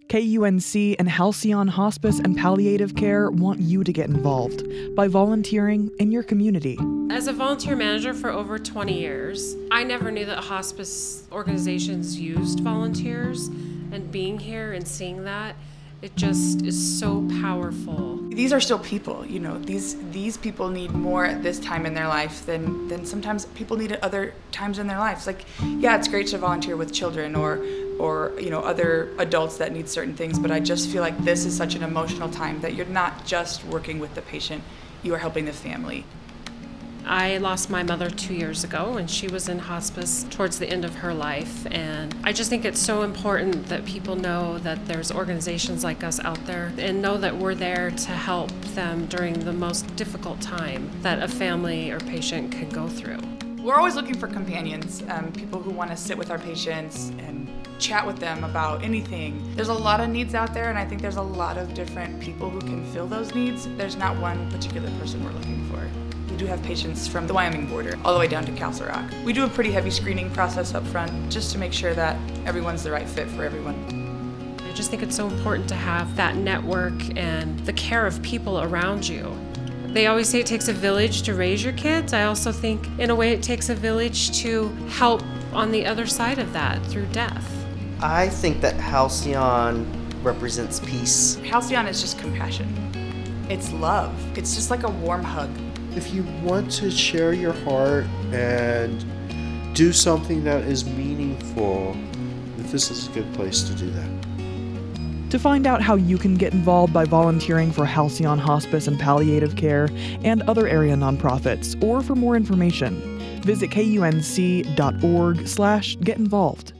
KUNC and Halcyon Hospice and Palliative Care want you to get involved by volunteering in your community. As a volunteer manager for over 20 years, I never knew that hospice organizations used volunteers, and being here and seeing that, it just is so powerful. These are still people, you know, these people need more at this time in their life than sometimes people need at other times in their lives. Like, yeah, it's great to volunteer with children or you know, other adults that need certain things, but I just feel like this is such an emotional time that you're not just working with the patient, you are helping the family. I lost my mother 2 years ago, and she was in hospice towards the end of her life. And I just think it's so important that people know that there's organizations like us out there and know that we're there to help them during the most difficult time that a family or patient can go through. We're always looking for companions, people who want to sit with our patients and chat with them about anything. There's a lot of needs out there, and I think there's a lot of different people who can fill those needs. There's not one particular person we're looking for. We do have patients from the Wyoming border all the way down to Castle Rock. We do a pretty heavy screening process up front just to make sure that everyone's the right fit for everyone. I just think it's so important to have that network and the care of people around you. They always say it takes a village to raise your kids. I also think, in a way, it takes a village to help on the other side of that through death. I think that Halcyon represents peace. Halcyon is just compassion. It's love. It's just like a warm hug. If you want to share your heart and do something that is meaningful, this is a good place to do that. To find out how you can get involved by volunteering for Halcyon Hospice and Palliative Care and other area nonprofits, or for more information, visit kunc.org/getinvolved.